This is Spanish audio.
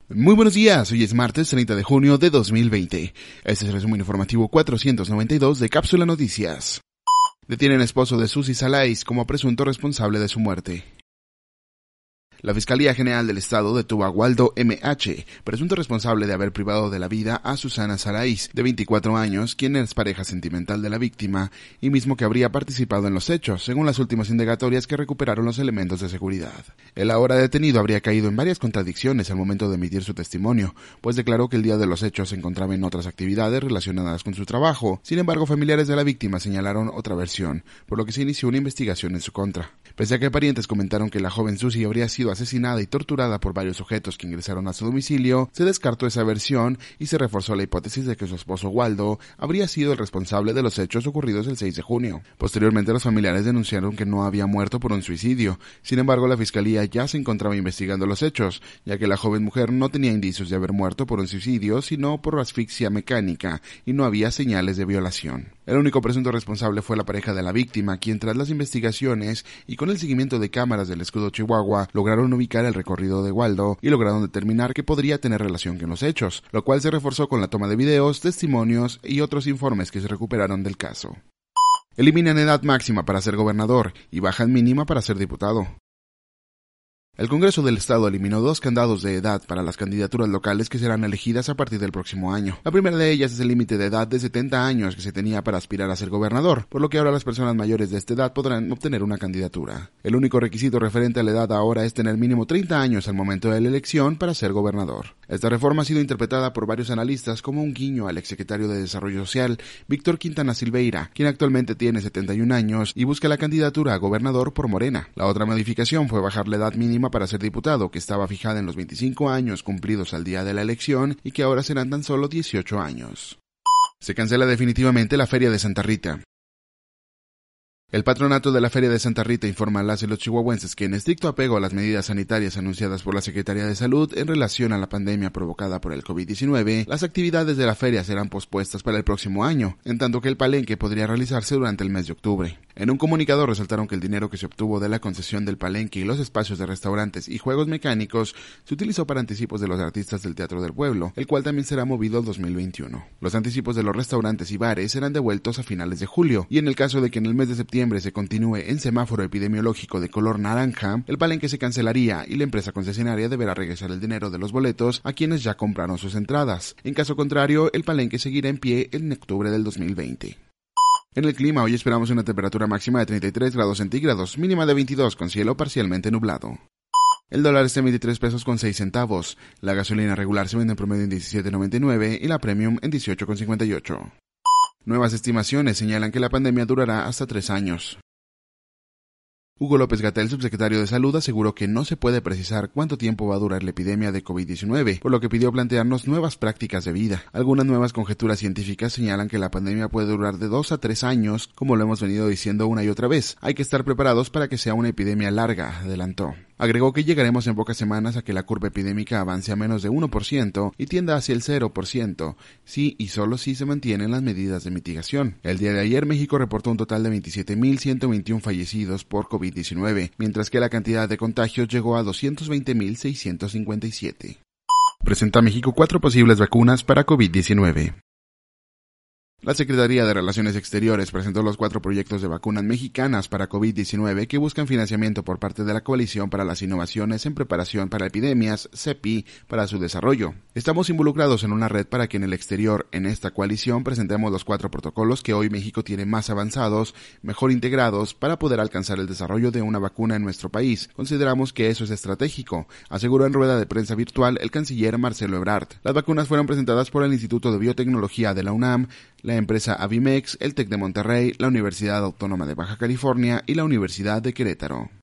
Muy buenos días, hoy es martes 30 de junio de 2020. Este es el resumen informativo 492 de Cápsula Noticias. Detienen esposo de Suzy Salais como presunto responsable de su muerte. La Fiscalía General del Estado detuvo a Waldo M.H., presunto responsable de haber privado de la vida a Susana Salais, de 24 años, quien es pareja sentimental de la víctima, y mismo que habría participado en los hechos, según las últimas indagatorias que recuperaron los elementos de seguridad. El ahora detenido habría caído en varias contradicciones al momento de emitir su testimonio, pues declaró que el día de los hechos se encontraba en otras actividades relacionadas con su trabajo. Sin embargo, familiares de la víctima señalaron otra versión, por lo que se inició una investigación en su contra. Pese a que parientes comentaron que la joven Suzy habría sido asesinada y torturada por varios sujetos que ingresaron a su domicilio, se descartó esa versión y se reforzó la hipótesis de que su esposo Waldo habría sido el responsable de los hechos ocurridos el 6 de junio. Posteriormente, los familiares denunciaron que no había muerto por un suicidio. Sin embargo, la fiscalía ya se encontraba investigando los hechos, ya que la joven mujer no tenía indicios de haber muerto por un suicidio, sino por asfixia mecánica, y no había señales de violación. El único presunto responsable fue la pareja de la víctima, quien tras las investigaciones y con el seguimiento de cámaras del escudo Chihuahua, lograron ubicar el recorrido de Waldo y lograron determinar que podría tener relación con los hechos, lo cual se reforzó con la toma de videos, testimonios y otros informes que se recuperaron del caso. Eliminan edad máxima para ser gobernador y bajan mínima para ser diputado. El Congreso del Estado eliminó 2 candados de edad para las candidaturas locales que serán elegidas a partir del próximo año. La primera de ellas es el límite de edad de 70 años que se tenía para aspirar a ser gobernador, por lo que ahora las personas mayores de esta edad podrán obtener una candidatura. El único requisito referente a la edad ahora es tener mínimo 30 años al momento de la elección para ser gobernador. Esta reforma ha sido interpretada por varios analistas como un guiño al exsecretario de Desarrollo Social, Víctor Quintana Silveira, quien actualmente tiene 71 años y busca la candidatura a gobernador por Morena. La otra modificación fue bajar la edad mínima para ser diputado, que estaba fijada en los 25 años cumplidos al día de la elección y que ahora serán tan solo 18 años. Se cancela definitivamente la Feria de Santa Rita. El patronato de la Feria de Santa Rita informa a las y los chihuahuenses que en estricto apego a las medidas sanitarias anunciadas por la Secretaría de Salud en relación a la pandemia provocada por el COVID-19, las actividades de la feria serán pospuestas para el próximo año, en tanto que el palenque podría realizarse durante el mes de octubre. En un comunicado resaltaron que el dinero que se obtuvo de la concesión del palenque y los espacios de restaurantes y juegos mecánicos se utilizó para anticipos de los artistas del Teatro del Pueblo, el cual también será movido al 2021. Los anticipos de los restaurantes y bares serán devueltos a finales de julio, y en el caso de que en el mes de septiembre se continúe en semáforo epidemiológico de color naranja, el palenque se cancelaría y la empresa concesionaria deberá regresar el dinero de los boletos a quienes ya compraron sus entradas. En caso contrario, el palenque seguirá en pie en octubre del 2020. En el clima, hoy esperamos una temperatura máxima de 33 grados centígrados, mínima de 22 con cielo parcialmente nublado. El dólar está en 23 pesos con 6 centavos, la gasolina regular se vende en promedio en 17.99 y la premium en 18.58. Nuevas estimaciones señalan que la pandemia durará hasta 3 años. Hugo López-Gatell, subsecretario de Salud, aseguró que no se puede precisar cuánto tiempo va a durar la epidemia de COVID-19, por lo que pidió plantearnos nuevas prácticas de vida. Algunas nuevas conjeturas científicas señalan que la pandemia puede durar de 2 a 3 años, como lo hemos venido diciendo una y otra vez. Hay que estar preparados para que sea una epidemia larga, adelantó. Agregó que llegaremos en pocas semanas a que la curva epidémica avance a menos de 1% y tienda hacia el 0%, si y solo si se mantienen las medidas de mitigación. El día de ayer, México reportó un total de 27.121 fallecidos por COVID-19, mientras que la cantidad de contagios llegó a 220.657. Presenta México 4 posibles vacunas para COVID-19. La Secretaría de Relaciones Exteriores presentó los 4 proyectos de vacunas mexicanas para COVID-19 que buscan financiamiento por parte de la Coalición para las Innovaciones en Preparación para Epidemias, CEPI, para su desarrollo. Estamos involucrados en una red para que en el exterior, en esta coalición, presentemos los 4 protocolos que hoy México tiene más avanzados, mejor integrados, para poder alcanzar el desarrollo de una vacuna en nuestro país. Consideramos que eso es estratégico, aseguró en rueda de prensa virtual el canciller Marcelo Ebrard. Las vacunas fueron presentadas por el Instituto de Biotecnología de la UNAM, la empresa Avimex, el TEC de Monterrey, la Universidad Autónoma de Baja California y la Universidad de Querétaro.